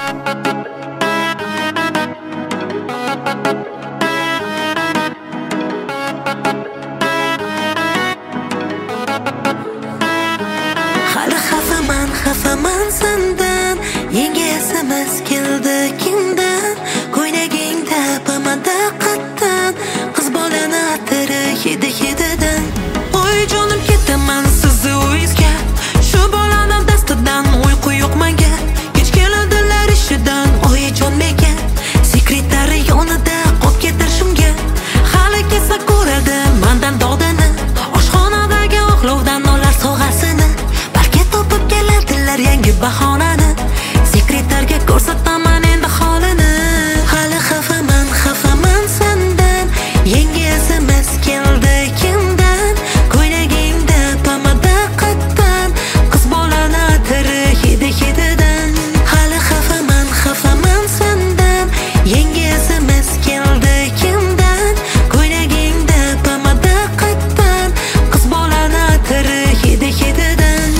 Hali xafaman sendan, yangi SMS keldi kimdan? Ko'ylagingda pomada qatdan, qiz bolani atiri hidi-hididan. Oy jonim ketaman sizni uyingizga, shu bolaning dastidan uyqu yo'q menga. Kech keladilar ishidan, oyijon menga sekretari yonida qolib ketar shunga. Hali kelsa ko'radi mendan dog'dani, oshxonadagi oqlovdan olar sog'asini. Balki topib keladilar yangi bahonani, sekretarga ko'rsataman endi holini. Hali xafaman sendan, yangi SMS keldi kimdan? Ko'ylagingda pomada qatdan, qiz bolani atiri hidi-hididan. Hali xafaman sendan, yangi SMS keldi kimdan? Ko'ylagingda pomada qatdan, qiz bolani atiri hidi-hididan.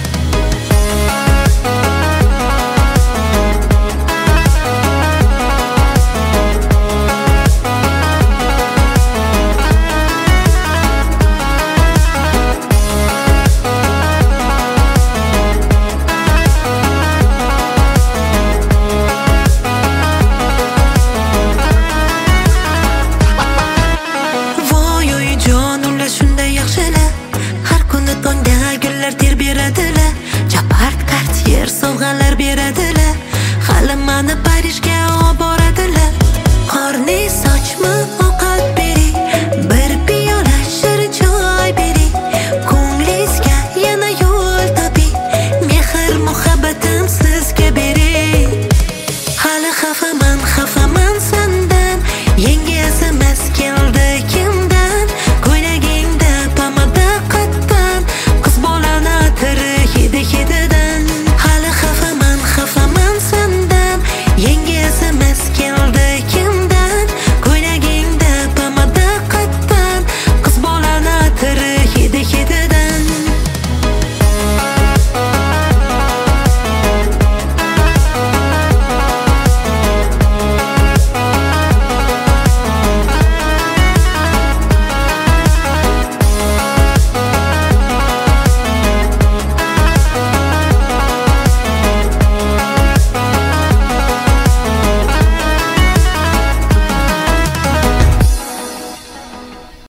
Voy oyijon, ular shunday yaxshilar, har kuni tongda gullar ter beradilar, Chapart Cartier sovg'alar beradilar, hali meni Parijga olib boradilar. Qorni